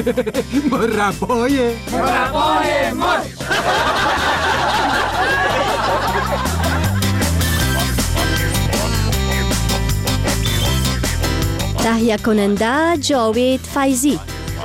مربای مرغ. تهیه کننده جاوید فیضی.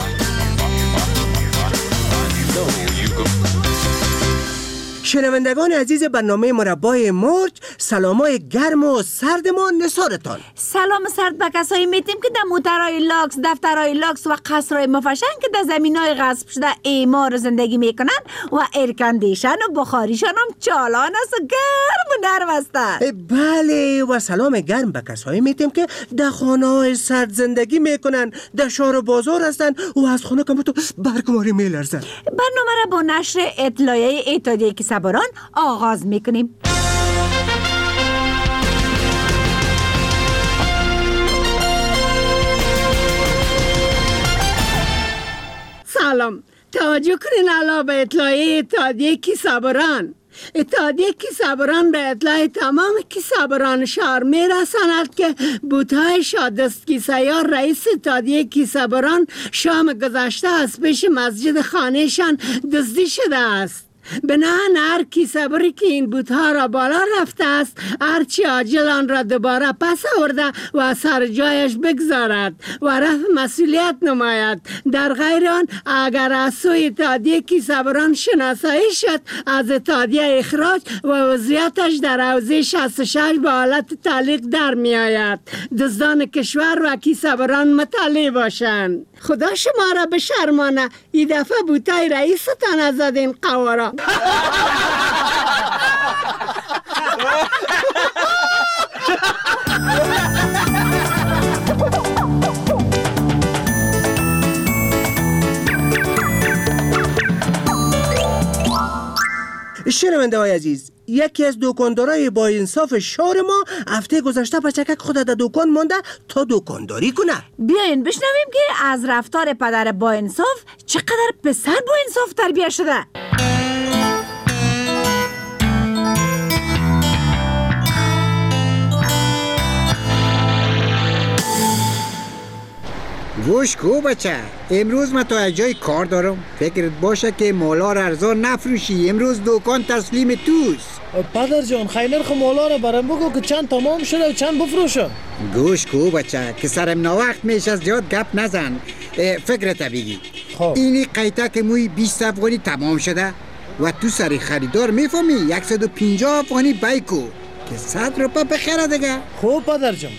شنوندگان عزیز برنامه مربای مرغ، سلامای گرم و سرد ما نثارتان. سلام سرد به کسایی میتیم که در موترهای لاکس، دفترهای لاکس و قصرهای مفشن که در زمینهای غصب شده اعمار زندگی میکنن و ایرکندیشن و بخاریشان هم چالان است و گرم و نرم هستن. بله، و سلام گرم به کسایی میتیم که در خانه‌های سرد زندگی میکنن، در شهر و بازار هستن و از خونه که تو برگماری میلرزن. برنامه را با نشر اطلاعیه اتحادیه کیسه‌باران آغاز میکنیم. سلام، توجه کنین علاوه به اطلاعیه اتحادیه کیسه‌باران. اتحادیه کیسه‌باران به اطلاع تمام کیسه‌باران شهر میرساند که بوتهای شادست کیسه‌یار رئیس اتحادیه کیسه‌باران شام گذشته از پیش مسجد خانهشان دزدی شده است. بناهن هر کیسه‌باری که این بوتها را بالا رفته است هرچی عاجل آن را دوباره پس آورده و سر جایش بگذارد و رفع مسئولیت نماید. در غیر آن اگر از سوی اتحادیه کیسه‌باران شناسایی شد از اتحادیه اخراج و وضعیتش در حوزه 66 به حالت تعلیق در می آید. دزدان کشور و کیسه‌باران مطلع باشند. خدا شما را بشرمانه، این دفعه بوتای رئیستان از این قوارا. شنونده های عزیز، یکی از دکاندارای با انصاف شهر ما هفته گذشته بچکک خود در دکان مانده تا دکانداری کنه. بیاین بشنویم که از رفتار پدر با انصاف چقدر پسر با انصاف تربیت شده. گوش کو بچه، امروز من تا جای کار دارم. فکرت باشه که مالا را ارزان نفروشی. امروز دکان تسلیم توست. پدر جان خیلی خو مالا را برام بگو که چند تمام شده و چند بفروشم. گوش کو بچه، که سرم ناوقت میشه از زیاد گپ نزن. فکرت بگی اینی قیطه که موی 20 افغانی تمام شده و تو سری خریدار میفهمی 150 افغانی بایکو که 100 روپه بخره دیگه. خوب پدر جان.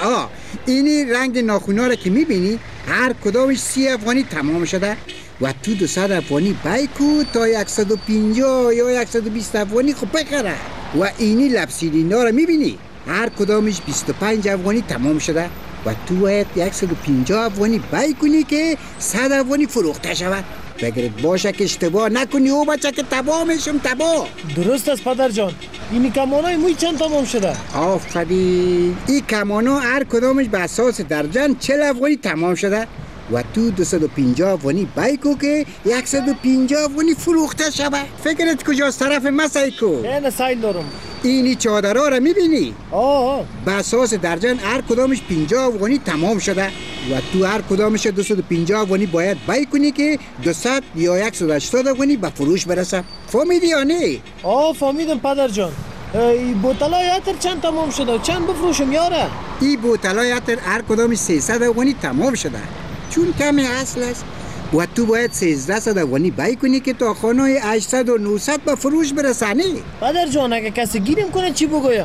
اینی رنگ ناخونا را که میبینی هر کدامش 30 افغانی تمام شده و تو 200 افغانی بایکو تا 150 یا 120 افغانی خب بخره. و اینی لبسیلینا را میبینی هر کدامش 25 افغانی تمام شده و تو باید 150 افغانی بای کنی که 100 افغانی فروخته شود. فکرت باشه که اشتباه نکنی او بچه که تباه میشم تباه. درست است پدر جان. این کمانای موی چند تمام شده؟ آفرین. این کمانا هر کدامش به اساس درجن 40 افغانی تمام شده و تو 250 افغانی بایکو که 150 افغانی فروخته شود. فکرت کجاست طرف مسایکو؟ نه سایل دارم. اینی چادرها را میبینی؟ به اساس درجن هر کدامش 50 افغانی تمام شده و تو هر کدامش 250 افغانی باید بای کنی که 200 یا 180 افغانی به فروش برسه. فهمیدی یا نه؟ فهمیدم پدر جان. این بوتلای عطر چند تمام شده و چند بفروشم یاره؟ این بوتلای عطر هر کدامش 300 افغانی تمام شده چون کمی اصل است و تو باید 1300 افغانی بای کنی که تا خانه 800 و 900 به فروش برسانی. پدر جان اگه کسی گیریم کنه چی بگویم؟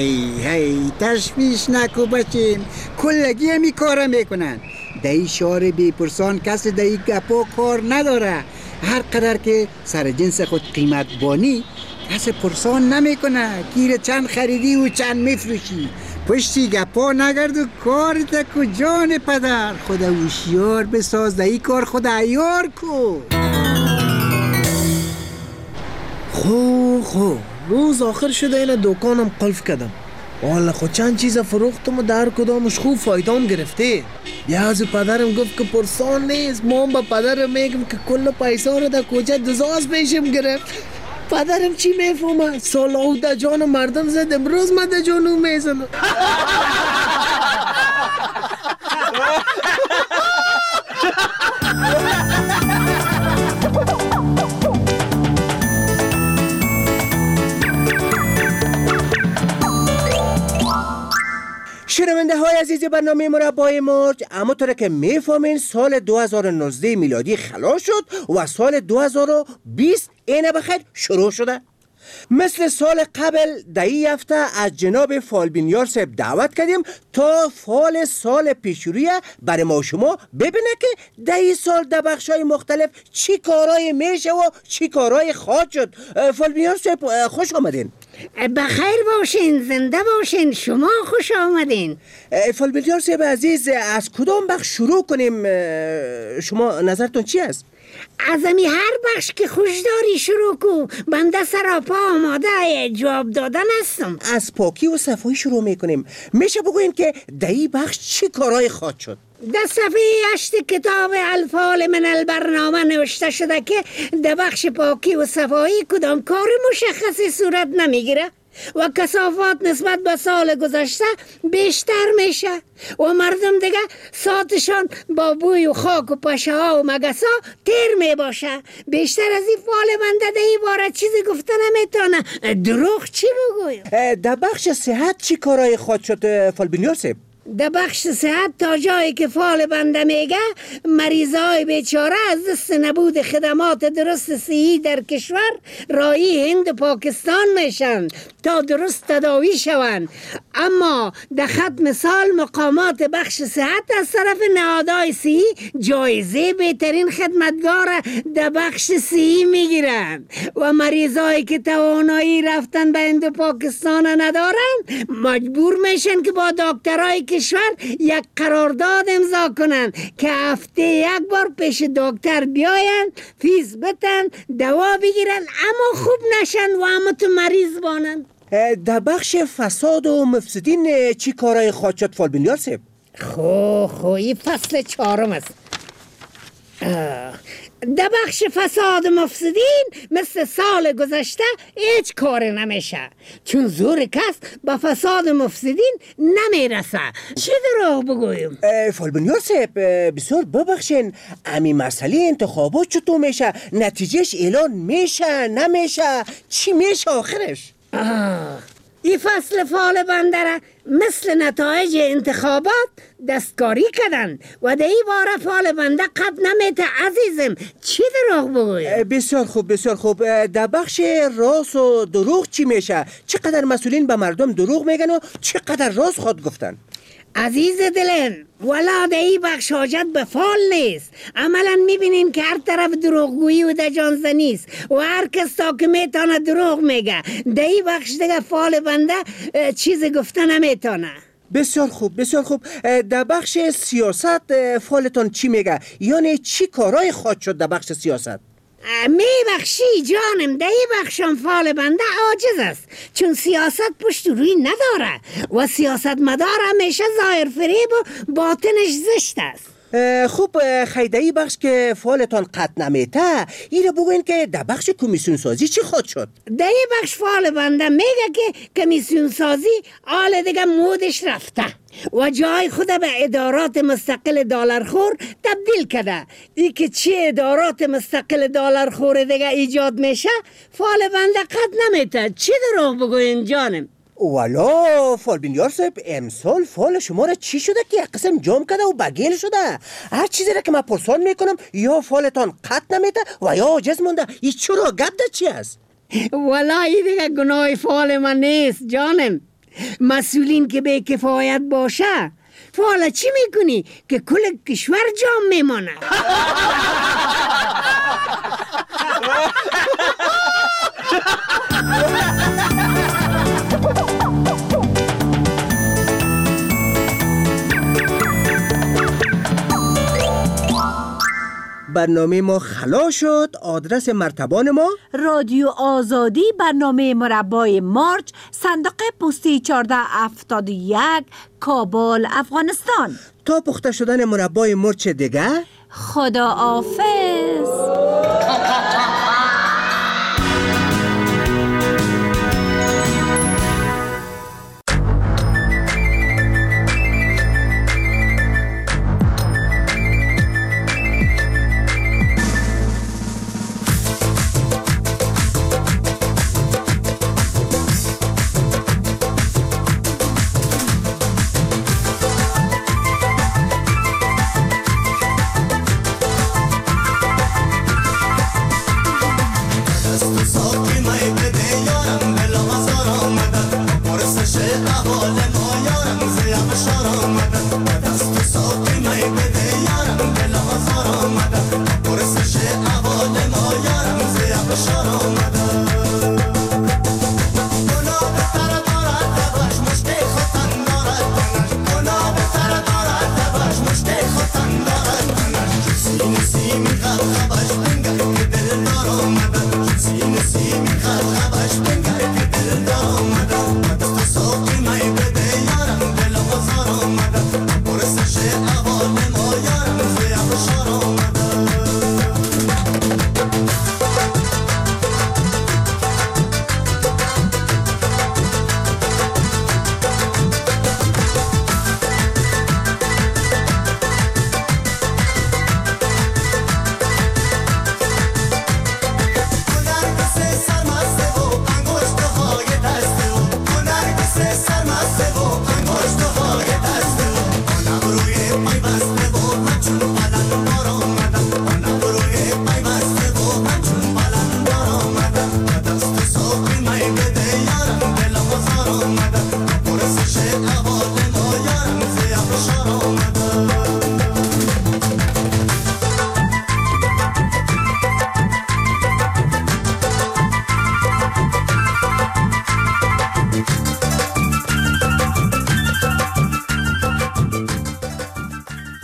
هی تشویش نکو بچیم، کلگی همی کاره میکنن. دایی شهر بیپرسان کسی دایی گپا کار نداره. هر قدر که سر جنس خود قیمت بانی کسی پرسان نمیکنه گیر چند خریدی و چند میفروشی. پشتی گپا نگرد و کار تکو جان پدر. خدا هوشیار بساز دایی کار خدا عیار کو. خو روز آخر شده این دکانم قلف کردم. والا خود چند چیز فروختم و در کدامش خوب فایدام گرفته. یه از پدرم گفت که پرسان نیست. ما هم با پدرم میگم که کل پیسا رو در کجا دزاز پیشم گرفت. پدرم چی میفهمه؟ سالاو در جان مردم زد، امروز من در جانو میزنم. عزیز برنامه مربای مارچ، همونطور که میفهمین سال 2019 میلادی خلاص شد و سال 2020 اینه بخیر شروع شده. مثل سال قبل دهی هفته از جناب فالبینیار صاحب دعوت کردیم تا فال سال پیشرویه برای ما شما ببینه که دهی سال در بخشای مختلف چی کارای میشه و چی کارای خواهد شد. فالبینیار صاحب خوش آمدین. بخیر باشین، زنده باشین، شما خوش آمدین. فالبینیار صاحب عزیز، از کدام بخش شروع کنیم؟ شما نظرتون چی است؟ از همی هر بخش که خوش داری شروع کو، بنده سراپا آماده جواب دادن هستم. از پاکی و صفایی شروع میکنیم. میشه بگوین که دهی بخش چی کارای خواهد شد؟ در صفحه 8 کتاب الفال من البرنامه نوشته شده که در بخش پاکی و صفایی کدام کار مشخصی صورت نمیگیره و کثافات نسبت به سال گذشته بیشتر میشه و مردم دیگه ساعتشان با بوی و خاک و پشه ها و مگس ها تیر میباشه. بیشتر از این فال بنده ده این باره چیزی گفته نمیتونه. دروغ چی بگویم؟ در بخش صحت چی کارای خواهد شد فالبینیار صاحب؟ در بخش صحت تا جایی که فال بنده میگه مریضای بیچاره از دست نبود خدمات درست صحی در کشور رایی هند و پاکستان میشن تا درست تداوی شون. اما در ختم سال مقامات بخش صحت از طرف نهادهای صحی جایزه بهترین خدمتگار در بخش صحی میگیرن و مریضایی که توانایی رفتن به هند و پاکستان ندارن مجبور میشن که با دکترای کشور یک قرارداد امضا کنن که هفته یک بار پیش دکتر بیاین، فیس بتن، دوا بگیرن اما خوب نشن و اما تو مریض بانن. در بخش فساد و مفسدین چی کارای خواهد شد فالبینیار صاحب؟ خو این فصل 4 است. در بخش فساد مفسدین مثل سال گذشته هیچ کار نمیشه چون زور کس با فساد مفسدین نمیرسه. چی دروغ بگویم؟ فالبینیار صاحب بسیار ببخشین، امی مسئله انتخابات چطور میشه؟ نتیجهش اعلان میشه نمیشه؟ چی میشه آخرش؟ این فصل فال بنده را مثل نتایج انتخابات دستکاری کردن و در این باره فال بنده قد نمیته عزیزم. چی دروغ بگویم؟ بسیار خوب بسیار خوب. در بخش راست و دروغ چی میشه؟ چقدر مسئولین به مردم دروغ میگن و چقدر راست خود گفتن؟ عزیز دلن ولا در این بخش حاجت به فال نیست. عملا میبینین که هر طرف دروغگویی و دجانزنی است و هر کس تا که میتونه دروغ میگه. در این بخش دیگه فال بنده چیزی گفته نمیتونه. بسیار خوب بسیار خوب. در بخش سیاست فالتون چی میگه؟ یعنی چی کارای خواهد شد در بخش سیاست؟ میبخشی جانم، در این بخشم فال بنده عاجز است چون سیاست پشت روی نداره و سیاست مدار همیشه ظاهر فریب و باطنش زشت است. خوب خیدهی بخش که فالتان قط نمیته اینو بگوین که در بخش کمیسیون سازی چی خواهد شد؟ در این بخش فال بنده میگه که کمیسیون سازی حال دیگه مودش رفته و جای خود به ادارات مستقل دلارخور تبدیل کرده. ای که چی ادارات مستقل دلارخور دیگه ایجاد میشه فال بنده قد نمیته. چی دروغ بگوین جانم؟ والا فالبینیار صاحب امسال فال شما را چی شده که یک قسم جام کرده و بگیل شده؟ هر چیزی را که من پرسان میکنم یا فالتان قط نمیته و یا عاجز مونده. این چرا گپ ده چی است؟ والا این دیگه گناه فال من نیست جانم. مسئولین که به کفایت باشه فال چی میکنی که کل کشور جام میمانه؟ برنامه ما خلاص شد. آدرس مرتبان ما رادیو آزادی، برنامه مربای مارچ، صندوق پستی 1471، کابل، افغانستان. تا پخته شدن مربای مرچ دیگه خدا حافظ. ساقی می بده یارم دل آزار آمده پرسش احوال ما یارم زیب شار آمده گناه بهتر دارد دبش مشت خودتن دارد منش گناه بهتر دارد دبش مشت خودتن دارد منش سینه سیمی خط خبش بنگر که دل دار آمده سینه سیمی خط خبش بنگر که دل دار آمده دست ساقی می بده یارم دل آزار آمده پرسش احوال ما